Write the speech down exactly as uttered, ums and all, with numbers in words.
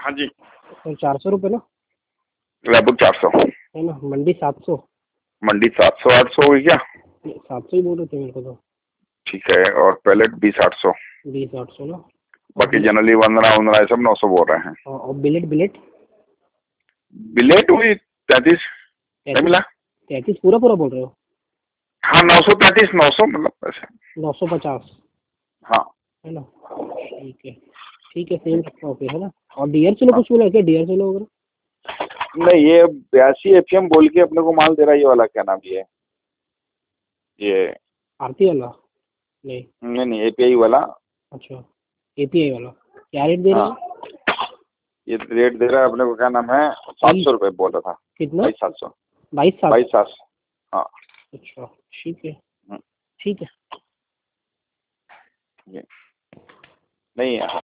हाँ जी, तो चार सौ रुपये ना, लगभग चार सौ। है ना। मंडी सात सौ। मंडी सात सौ आठ सौ हुई क्या? सात सौ ही बोल रहे थे मेरे को तो। ठीक है, और पैलेट बीस आठ सौ। बीस आठ सौ ना। बाकी जनरली वंदना वंदना ये सब नौ सौ बोल रहे हैं। हाँ, और बिलेट बिलेट बिलेट हुई तैतीस। नहीं मिला। तैंतीस पूरा पूरा बोल रहे हो? हाँ, नौ सौ तैतीस, नौ सौ मतलब ऐसे। नौ सौ पचास, हाँ है ना। ठीक है, ठीक है, सेम रखता हूँ फिर, है ना। और डी आर चलो हाँ। कुछ मिला क्या? डी आर चलो वगैरह? नहीं, ये बयासी एफएम बोल के अपने को माल दे रहा है, ये वाला क्या नाम ये ये आरती वाला? नहीं। नहीं नहीं, एपीआई वाला। अच्छा, एपीआई वाला क्या रेट दे रहे हाँ, हो? ये रेट दे रहा है अपने को, क्या नाम है, सात सौ रुपये बोल रहा था। कितना? बाईस सात सौ। बाईस सात बाईस सात सौ। हाँ। अच्छा, ठीक है, हम्म, ठीक है। ये नहीं है।